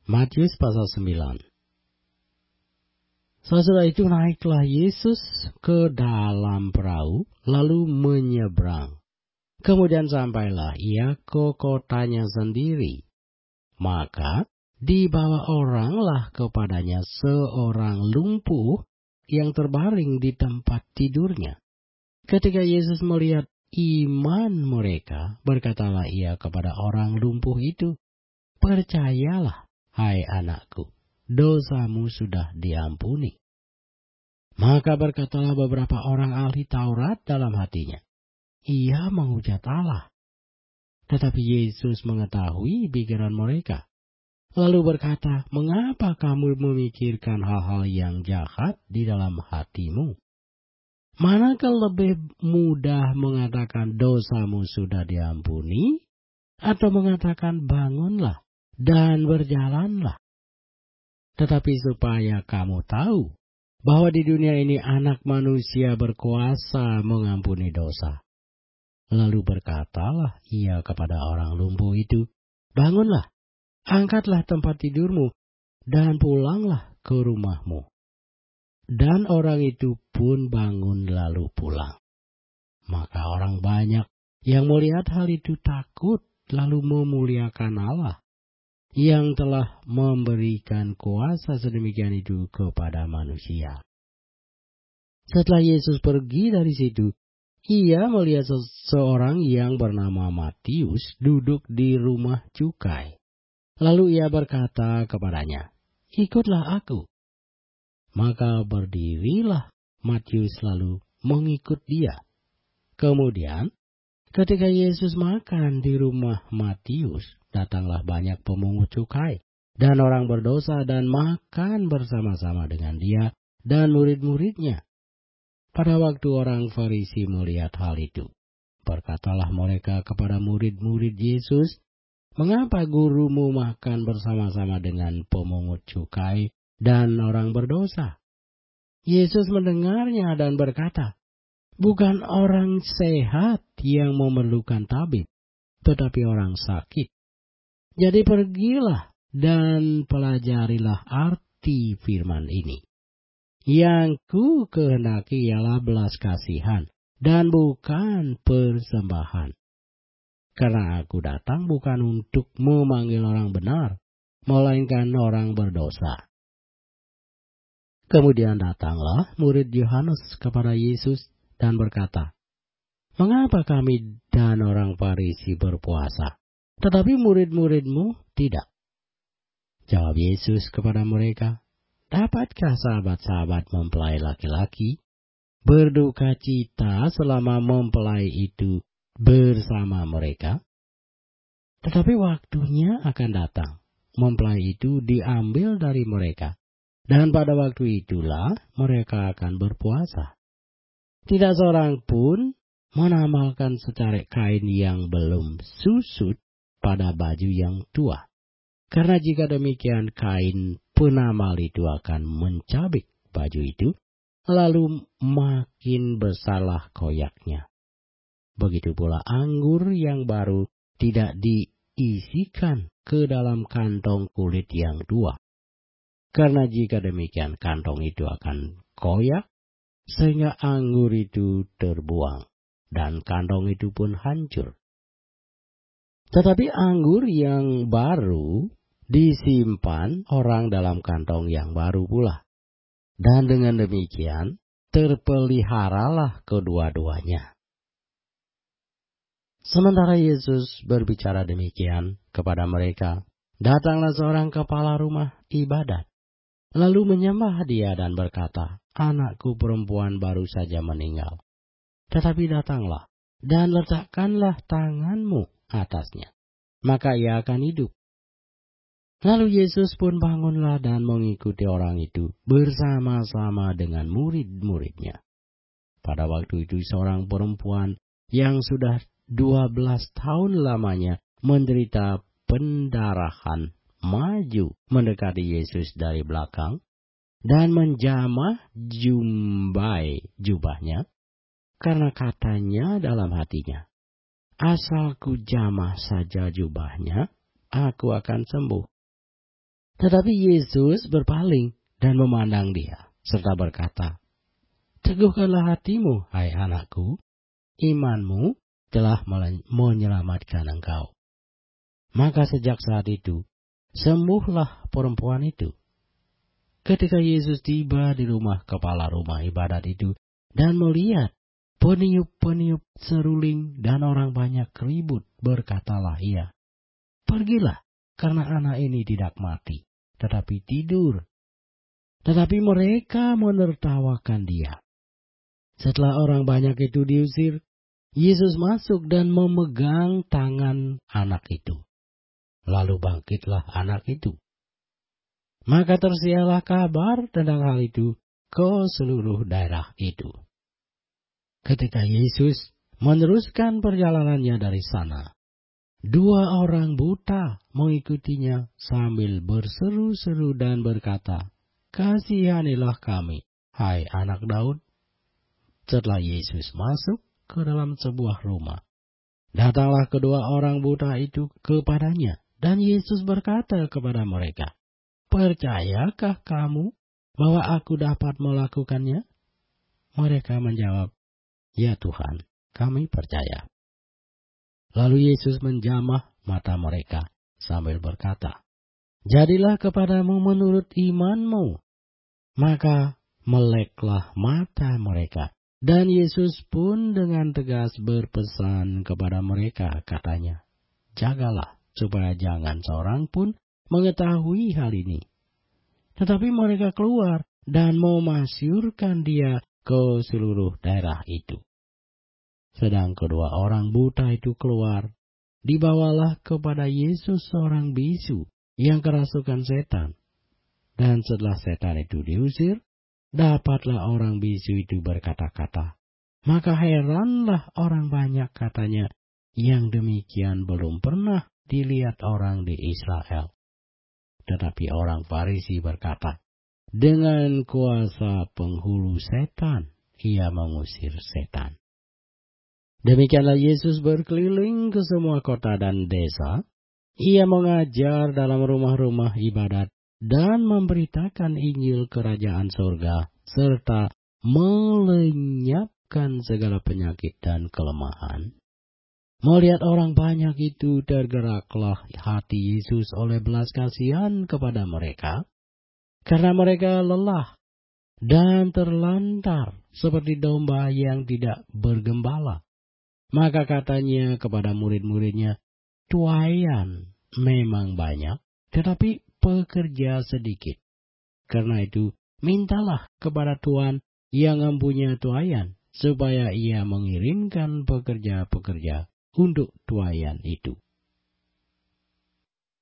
Matius pasal 9. Sesudah itu naiklah Yesus ke dalam perahu, lalu menyeberang. Kemudian sampailah ia ke kotanya sendiri. Maka dibawa oranglah kepadanya seorang lumpuh yang terbaring di tempat tidurnya. Ketika Yesus melihat iman mereka, berkatalah ia kepada orang lumpuh itu, "Percayalah, hai anakku, dosamu sudah diampuni." Maka berkatalah beberapa orang ahli Taurat dalam hatinya, "Ia menghujat Allah." Tetapi Yesus mengetahui pikiran mereka, lalu berkata, "Mengapa kamu memikirkan hal-hal yang jahat di dalam hatimu? Manakah lebih mudah mengatakan dosamu sudah diampuni, atau mengatakan bangunlah dan berjalanlah? Tetapi supaya kamu tahu bahwa di dunia ini anak manusia berkuasa mengampuni dosa." Lalu berkatalah ia kepada orang lumpuh itu, "Bangunlah, angkatlah tempat tidurmu, dan pulanglah ke rumahmu." Dan orang itu pun bangun lalu pulang. Maka orang banyak yang melihat hal itu takut, lalu memuliakan Allah yang telah memberikan kuasa sedemikian itu kepada manusia. Setelah Yesus pergi dari situ, ia melihat seseorang yang bernama Matius duduk di rumah cukai. Lalu ia berkata kepadanya, "Ikutlah aku." Maka berdirilah Matius lalu mengikut dia. Kemudian, ketika Yesus makan di rumah Matius, datanglah banyak pemungut cukai dan orang berdosa dan makan bersama-sama dengan dia dan murid-muridnya. Pada waktu orang Farisi melihat hal itu, berkatalah mereka kepada murid-murid Yesus, "Mengapa gurumu makan bersama-sama dengan pemungut cukai dan orang berdosa?" Yesus mendengarnya dan berkata, "Bukan orang sehat yang memerlukan tabib, tetapi orang sakit. Jadi pergilah dan pelajarilah arti firman ini. Yang ku kehendaki ialah belas kasihan dan bukan persembahan. Karena aku datang bukan untuk memanggil orang benar, melainkan orang berdosa." Kemudian datanglah murid Yohanes kepada Yesus dan berkata, "Mengapa kami dan orang Farisi berpuasa, tetapi murid-muridmu tidak?" Jawab Yesus kepada mereka, "Dapatkah sahabat-sahabat mempelai laki-laki berduka cita selama mempelai itu bersama mereka? Tetapi waktunya akan datang, mempelai itu diambil dari mereka, dan pada waktu itulah mereka akan berpuasa. Tidak seorang pun menamalkan secarik kain yang belum susut pada baju yang tua. Karena jika demikian, kain penamal itu akan mencabik baju itu, lalu makin besarlah koyaknya. Begitu pula anggur yang baru tidak diisikan ke dalam kantong kulit yang tua. Karena jika demikian, kantong itu akan koyak, sehingga anggur itu terbuang, dan kantong itu pun hancur. Tetapi anggur yang baru disimpan orang dalam kantong yang baru pula. Dan dengan demikian, terpeliharalah kedua-duanya." Sementara Yesus berbicara demikian kepada mereka, datanglah seorang kepala rumah ibadat, lalu menyembah dia dan berkata, "Anakku perempuan baru saja meninggal. Tetapi datanglah dan letakkanlah tanganmu atasnya, maka ia akan hidup." Lalu Yesus pun bangunlah dan mengikuti orang itu bersama-sama dengan murid-muridnya. Pada waktu itu seorang perempuan yang sudah 12 tahun lamanya menderita pendarahan maju mendekati Yesus dari belakang dan menjamah jubahnya, karena katanya dalam hatinya, "Asal ku jamah saja jubahnya, aku akan sembuh." Tetapi Yesus berpaling dan memandang dia, serta berkata, "Teguhkanlah hatimu, hai anakku, imanmu telah menyelamatkan engkau." Maka sejak saat itu, sembuhlah perempuan itu. Ketika Yesus tiba di rumah kepala rumah ibadat itu dan melihat peniup-peniup seruling dan orang banyak ribut, berkatalah ia, "Pergilah, karena anak ini tidak mati, tetapi tidur." Tetapi mereka menertawakan dia. Setelah orang banyak itu diusir, Yesus masuk dan memegang tangan anak itu. Lalu bangkitlah anak itu. Maka tersiarlah kabar tentang hal itu ke seluruh daerah itu. Ketika Yesus meneruskan perjalanannya dari sana, 2 orang buta mengikutinya sambil berseru-seru dan berkata, "Kasihanilah kami, hai anak Daud." Setelah Yesus masuk ke dalam sebuah rumah, datanglah kedua orang buta itu kepadanya, dan Yesus berkata kepada mereka, "Percayakah kamu bahwa aku dapat melakukannya?" Mereka menjawab, "Ya Tuhan, kami percaya." Lalu Yesus menjamah mata mereka sambil berkata, "Jadilah kepadamu menurut imanmu." Maka meleklah mata mereka. Dan Yesus pun dengan tegas berpesan kepada mereka, katanya, "Jagalah supaya jangan seorang pun mengetahui hal ini." Tetapi mereka keluar dan memasyurkan dia ke seluruh daerah itu. Sedang kedua orang buta itu keluar, dibawalah kepada Yesus seorang bisu yang kerasukan setan. Dan setelah setan itu diusir, dapatlah orang bisu itu berkata-kata. Maka heranlah orang banyak, katanya, yang demikian belum pernah dilihat orang di Israel. Tetapi orang Farisi berkata, dengan kuasa penghulu setan, ia mengusir setan. Demikianlah Yesus berkeliling ke semua kota dan desa. Ia mengajar dalam rumah-rumah ibadat dan memberitakan Injil kerajaan surga, serta melenyapkan segala penyakit dan kelemahan. Melihat orang banyak itu, tergeraklah hati Yesus oleh belas kasihan kepada mereka, karena mereka lelah dan terlantar seperti domba yang tidak bergembala. Maka katanya kepada murid-muridnya, "Tuaian memang banyak, tetapi pekerja sedikit. Karena itu, mintalah kepada Tuhan yang mempunyai tuaian, supaya ia mengirimkan pekerja-pekerja untuk tuaian itu."